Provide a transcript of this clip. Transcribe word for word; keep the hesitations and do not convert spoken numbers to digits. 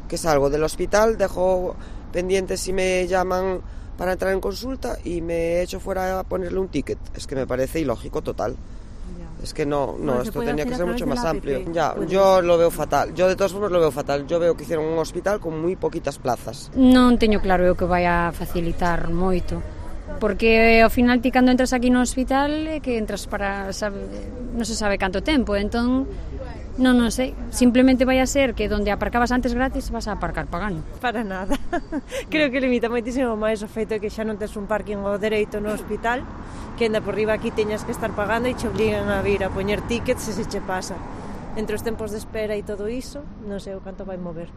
que salgo del hospital, dejo pendiente si me llaman para entrar en consulta y me echo fuera a ponerle un ticket. Es que me parece ilógico total. Ya. Es que no, no, bueno, esto tenía que ser mucho más amplio. Ya, yo lo veo fatal. Yo de todas formas lo veo fatal. Yo veo que hicieron un hospital con moi poquitas plazas. Non teño claro eu que vai a facilitar moito. Porque ao final ti cando entras aquí no hospital é que entras para sabe, non se sabe canto tempo, entón non, non sei, simplemente vai a ser que donde aparcabas antes gratis vas a aparcar pagando. Para nada, creo que limita moitísimo máis o feito de que xa non tes un parking ao dereito no hospital, que enda por riba aquí teñas que estar pagando e che obligan a vir a poñer tickets se se che pasa. Entre os tempos de espera e todo iso, non sei o canto vai mover.